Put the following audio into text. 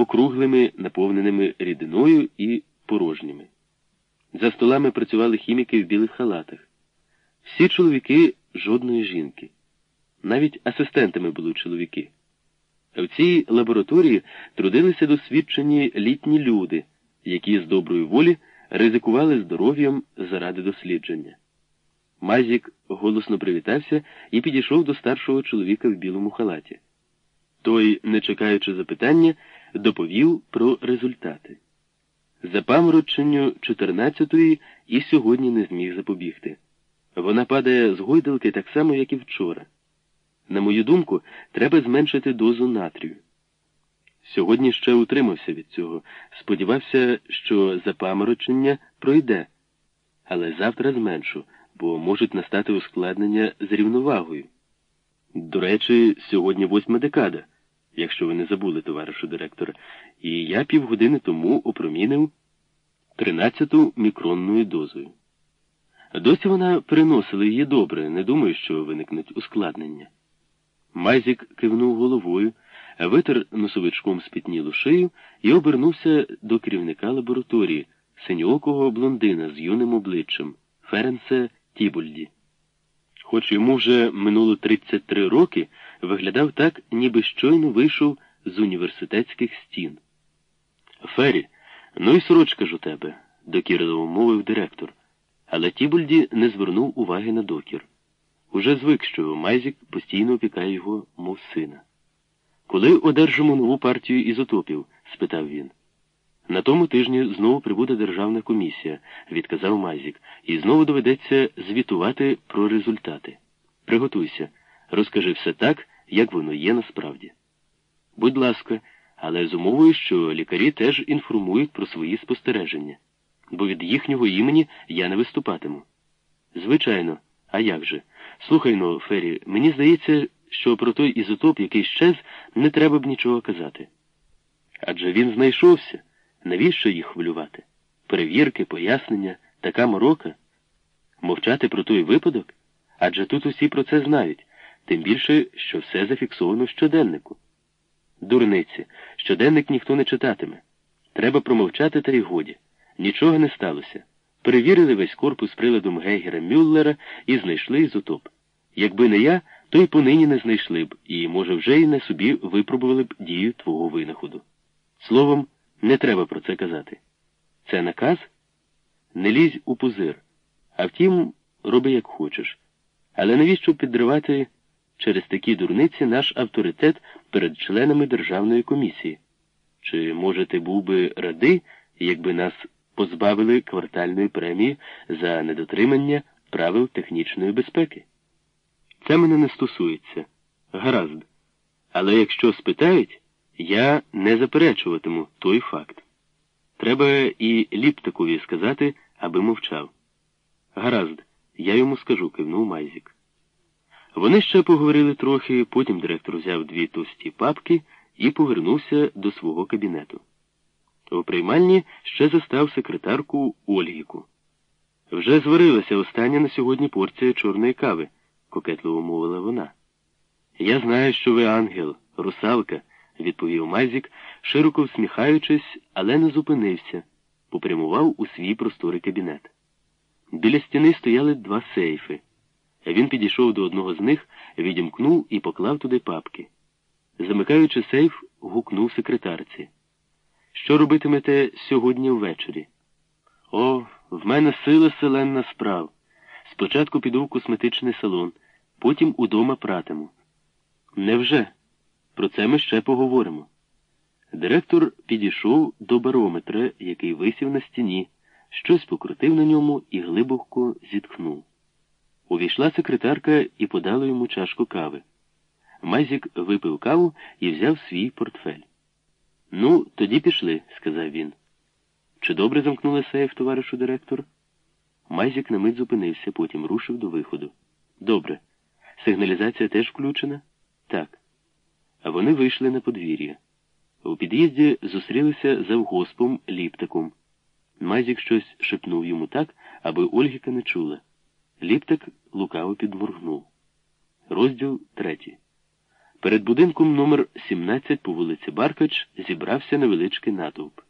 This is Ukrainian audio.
округлими, наповненими рідиною і порожніми. За столами працювали хіміки в білих халатах. Всі чоловіки, жодної жінки. Навіть асистентами були чоловіки. В цій лабораторії трудилися досвідчені літні люди, які з доброї волі ризикували здоров'ям заради дослідження. Мазік голосно привітався і підійшов до старшого чоловіка в білому халаті. Той, не чекаючи запитання, доповів про результати. Запамороченню 14-ї і сьогодні не зміг запобігти. Вона падає з гойдалки так само, як і вчора. На мою думку, треба зменшити дозу натрію. Сьогодні ще утримався від цього, сподівався, що запаморочення пройде. Але завтра зменшу, бо можуть настати ускладнення з рівновагою. До речі, сьогодні 8 декада, якщо ви не забули, товаришу директор, і я півгодини тому опромінив 13-ту мікронною дозою. Досі вона переносила її добре, не думаю, що виникнуть ускладнення. Мазік кивнув головою, витер носовичком спітнілу шию і обернувся до керівника лабораторії, синьоокого блондина з юним обличчям, Ференса Тібольді. Хоч йому вже минуло 33 роки, виглядав так, ніби щойно вийшов з університетських стін. «Фері, ну і сорочка ж у тебе», – докірливо мовив директор. Але Тібольді не звернув уваги на докір. Уже звик, що Мазік постійно опікає його, мов сина. «Коли одержимо нову партію ізотопів?» – спитав він. «На тому тижні знову прибуде державна комісія», – відказав Мазік, «і знову доведеться звітувати про результати. Приготуйся, розкажи все так, як воно є насправді». «Будь ласка, але з умовою, що лікарі теж інформують про свої спостереження, бо від їхнього імені я не виступатиму». «Звичайно, а як же? Слухай-но, Фері, мені здається, що про той ізотоп, який щез, не треба б нічого казати». «Адже він знайшовся. Навіщо їх хвилювати? Перевірки, пояснення, така морока? Мовчати про той випадок? Адже тут усі про це знають, тим більше, що все зафіксовано в щоденнику». «Дурниці, щоденник ніхто не читатиме. Треба промовчати, та й годі. Нічого не сталося. Перевірили весь корпус приладом Гейгера-Мюллера і знайшли ізотоп. Якби не я, то й понині не знайшли б, і, може, вже й на собі випробували б дію твого винаходу. Словом, не треба про це казати. Це наказ? Не лізь у пузир. А втім, роби як хочеш. Але навіщо підривати через такі дурниці наш авторитет перед членами Державної комісії? Чи, може, ти був би радий, якби нас позбавили квартальної премії за недотримання правил технічної безпеки? Це мене не стосується. Гаразд. Але якщо спитають, я не заперечуватиму той факт. Треба і Ліптакові сказати, аби мовчав. Гаразд, я йому скажу, кивнув Мазік. Вони ще поговорили трохи, потім директор взяв 2 товсті папки і повернувся до свого кабінету. У приймальні ще застав секретарку Ольгіку. «Вже зварилася остання на сьогодні порція чорної кави», – кокетливо мовила вона. «Я знаю, що ви ангел, русалка», – відповів Мазік, широко всміхаючись, але не зупинився, попрямував у свій просторий кабінет. Біля стіни стояли 2 сейфи. Він підійшов до одного з них, відімкнув і поклав туди папки. Замикаючи сейф, гукнув секретарці. «Що робитимете сьогодні ввечері?» «О, в мене сила селенна справ. Спочатку піду в косметичний салон, потім удома пратиму». «Невже? Про це ми ще поговоримо». Директор підійшов до барометра, який висів на стіні, щось покрутив на ньому і глибоко зітхнув. Увійшла секретарка і подала йому чашку кави. Мазік випив каву і взяв свій портфель. «Ну, тоді пішли», – сказав він. «Чи добре замкнули сейф, товаришу директор?» Мазік на мить зупинився, потім рушив до виходу. «Добре. Сигналізація теж включена?» «Так». А вони вийшли на подвір'я. У під'їзді зустрілися завгоспом Ліптаком. Мазік щось шепнув йому так, аби Ольгіка не чула. Ліптак лукаво підморгнув. Розділ 3. Перед будинком номер 17 по вулиці Баркач зібрався невеличкий натовп.